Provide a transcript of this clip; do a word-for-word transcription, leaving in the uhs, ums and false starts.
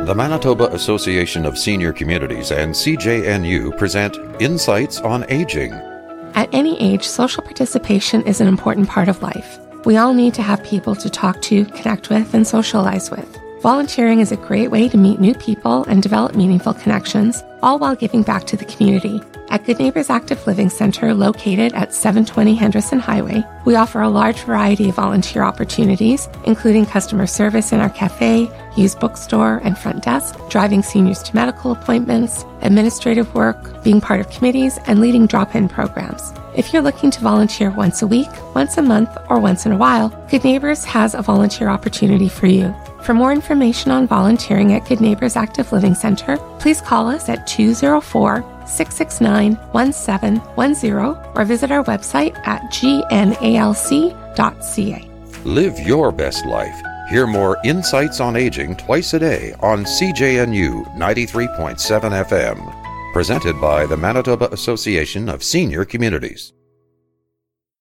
The Manitoba Association of Senior Communities and C J N U present Insights on Aging. At any age, social participation is an important part of life. We all need to have people to talk to, connect with, and socialize with. Volunteering is a great way to meet new people and develop meaningful connections, all while giving back to the community. At Good Neighbors Active Living Center, located at seven twenty Henderson Highway, we offer a large variety of volunteer opportunities, including customer service in our cafe, used bookstore and front desk, driving seniors to medical appointments, administrative work, being part of committees, and leading drop-in programs. If you're looking to volunteer once a week, once a month, or once in a while, Good Neighbors has a volunteer opportunity for you. For more information on volunteering at Good Neighbors Active Living Center, please call us at two oh four, six six nine, one seven one zero or visit our website at g n a l c dot c a. Live your best life. Hear more Insights on Aging twice a day on C J N U ninety-three point seven F M. Presented by the Manitoba Association of Senior Communities.